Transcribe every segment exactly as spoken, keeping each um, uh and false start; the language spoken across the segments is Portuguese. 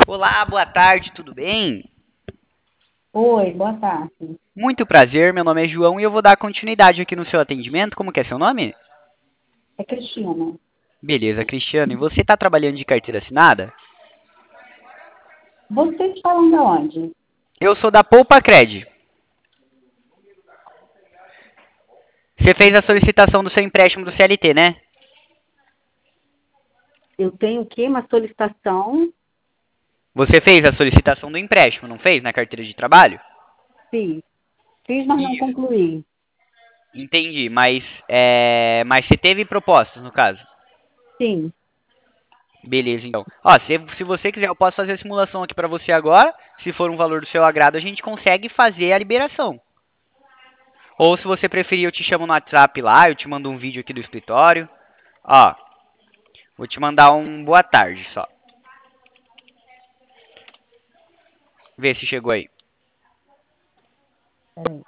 Olá, boa tarde, tudo bem? Oi, boa tarde. Muito prazer, meu nome é João e eu vou dar continuidade aqui no seu atendimento. Como que é seu nome? É Cristina. Beleza, Cristiano. E você está trabalhando de carteira assinada? Vocês falam de onde? Eu sou da Poupa Cred. Você fez a solicitação do seu empréstimo do C L T, né? Eu tenho o quê? Uma solicitação? Você fez a solicitação do empréstimo, não fez, na carteira de trabalho? Fiz. Fiz, mas não Isso. concluí. Entendi, mas, é... mas você teve propostas, no caso? Sim. Beleza, então. Ó, se, se você quiser, eu posso fazer a simulação aqui para você agora. Se for um valor do seu agrado, a gente consegue fazer a liberação. Ou se você preferir, eu te chamo no WhatsApp lá, eu te mando um vídeo aqui do escritório. Ó, vou te mandar um boa tarde só. Vê se chegou aí. Peraí.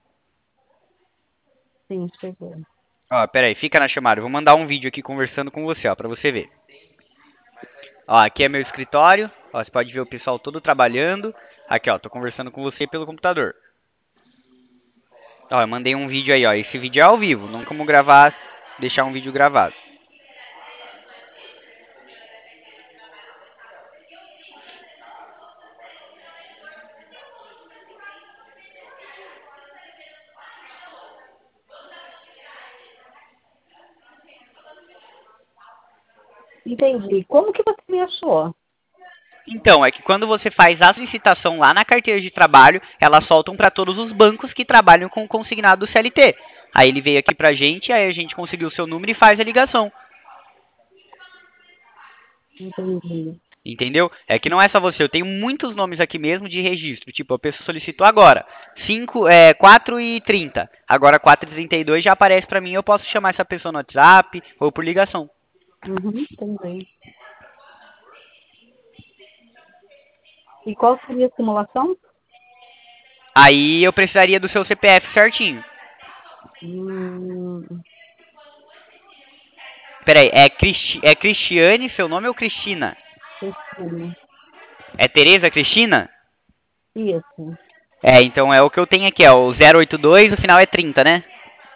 Sim, chegou. Ó, pera aí, fica na chamada. Eu vou mandar um vídeo aqui conversando com você, ó, pra você ver. Ó, aqui é meu escritório. Ó, você pode ver o pessoal todo trabalhando. Aqui, ó, tô conversando com você pelo computador. Ó, eu mandei um vídeo aí, ó. Esse vídeo é ao vivo, não como gravar, deixar um vídeo gravado. Entendi. Como que você me achou? Então, é que quando você faz a solicitação lá na carteira de trabalho, elas soltam para todos os bancos que trabalham com o consignado do C L T. Aí ele veio aqui pra gente, aí a gente conseguiu o seu número e faz a ligação. Entendi. Entendeu? É que não é só você, eu tenho muitos nomes aqui mesmo de registro. Tipo, a pessoa solicitou agora, cinco, é, quatro e trinta. Agora quatro e trinta e dois já aparece pra mim, eu posso chamar essa pessoa no WhatsApp ou por ligação. Uhum, entendi. E qual seria a simulação? Aí eu precisaria do seu C P F certinho. Hum, Peraí, é, Cristi é Cristiane seu nome ou Cristina? Cristina. É Tereza Cristina? Isso. É, então é o que eu tenho aqui, é o zero oito dois, o final é trinta, né?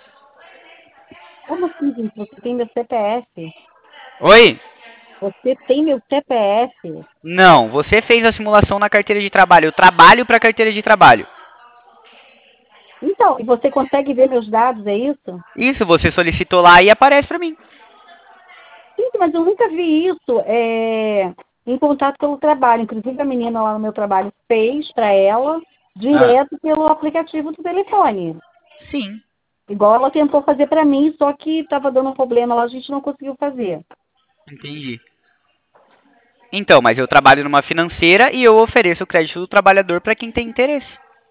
Como assim, gente? Você tem meu C P F? Oi? Você tem meu C P F? Não, você fez a simulação na carteira de trabalho. Eu trabalho para carteira de trabalho. Então, e você consegue ver meus dados, é isso? Isso, você solicitou lá e aparece para mim. Sim, mas eu nunca vi isso é, em contato pelo trabalho. Inclusive, a menina lá no meu trabalho fez para ela Ah, direto pelo aplicativo do telefone. sim. Igual ela tentou fazer para mim, só que estava dando um problema lá, a gente não conseguiu fazer. Entendi. Então, mas eu trabalho numa financeira e eu ofereço o crédito do trabalhador para quem tem interesse.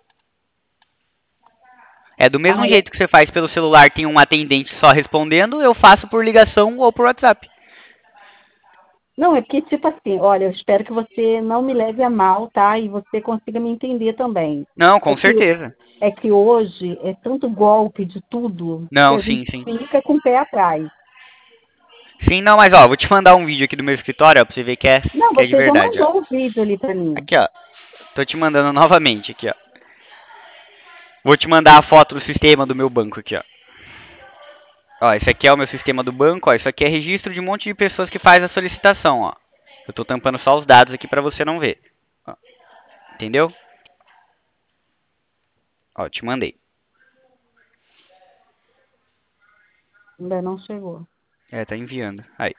É do mesmo Ah, é. jeito que você faz pelo celular, tem um atendente só respondendo, eu faço por ligação ou por WhatsApp. Não, é porque, tipo assim, olha, eu espero que você não me leve a mal, tá? E você consiga me entender também. Não, É com que, certeza. é que hoje é tanto golpe de tudo que Não, a sim, gente sim. fica com o pé atrás. Sim, não, mas ó, vou te mandar um vídeo aqui do meu escritório, ó, pra você ver que é, Não, que é de você já verdade, ó. mandou o vídeo ali para mim. Aqui, ó. Tô te mandando novamente aqui, ó. Vou te mandar a foto do sistema do meu banco aqui, ó. Ó, esse aqui é o meu sistema do banco, ó. Isso aqui é registro de um monte de pessoas que faz a solicitação, ó. Eu tô tampando só os dados aqui pra você não ver. Ó, entendeu? Ó, te mandei. Ainda não chegou. É, tá enviando. Aí.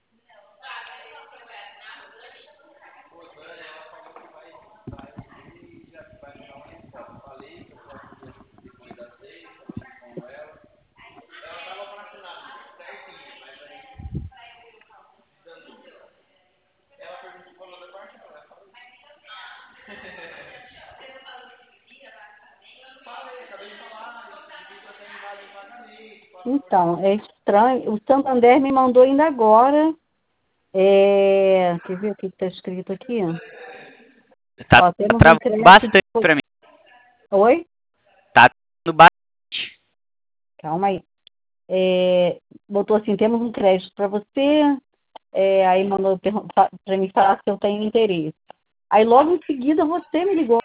Então, é estranho. O Santander me mandou ainda agora. É... Quer ver o que está escrito aqui? Tá Ó, temos um travando crédito. bastante pra mim. Oi? Tá travando bastante. Calma aí. É... Botou assim, temos um crédito para você. É... Aí mandou para mim falar se eu tenho interesse. Aí logo em seguida você me ligou.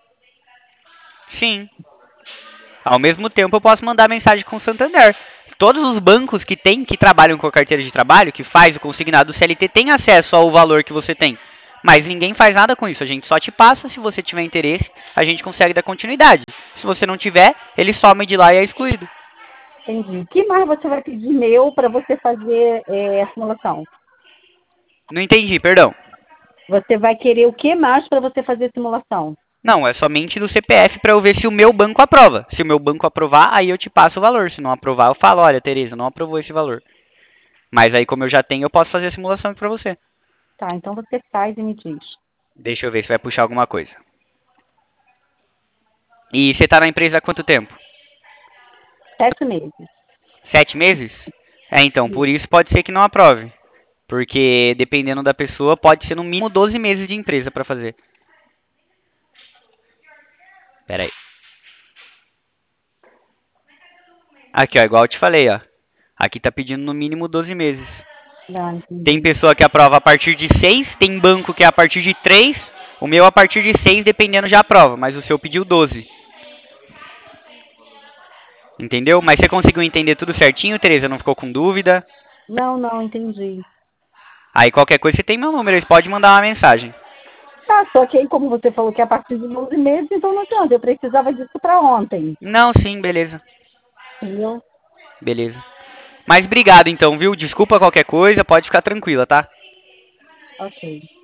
Sim. Ao mesmo tempo, eu posso mandar mensagem com o Santander. Todos os bancos que tem, que trabalham com a carteira de trabalho, que faz o consignado do C L T, têm acesso ao valor que você tem. Mas ninguém faz nada com isso. A gente só te passa. Se você tiver interesse, a gente consegue dar continuidade. Se você não tiver, ele some de lá e é excluído. Entendi. O que mais você vai pedir meu para você fazer é, a simulação? Não entendi, perdão. Você vai querer o que mais para você fazer a simulação? Não, é somente do C P F para eu ver se o meu banco aprova. Se o meu banco aprovar, aí eu te passo o valor. Se não aprovar, eu falo, olha, Tereza, não aprovou esse valor. Mas aí, como eu já tenho, eu posso fazer a simulação aqui para você. Tá, então você faz e me diz. Deixa eu ver se vai puxar alguma coisa. E você tá na empresa há quanto tempo? Sete meses. Sete meses? É, então, por isso pode ser que não aprove. Porque, dependendo da pessoa, pode ser no mínimo doze meses de empresa para fazer. Pera aí. Aqui, ó, igual eu te falei, ó. Aqui tá pedindo no mínimo doze meses. Ah, Tem entendi. pessoa que aprova a partir de seis, tem banco que é a partir de três. O meu a partir de seis, dependendo, já aprova, mas o seu pediu doze. Entendeu? Mas você conseguiu entender tudo certinho, Tereza? Não ficou com dúvida? Não, não, entendi. Aí qualquer coisa você tem meu número, você pode mandar uma mensagem. Ah, só que aí, como você falou que é a partir de doze meses, então não adianta. Eu precisava disso para ontem. Não, sim, beleza. Entendeu? Beleza. Mas obrigado então, viu? Desculpa qualquer coisa, pode ficar tranquila, tá? Ok.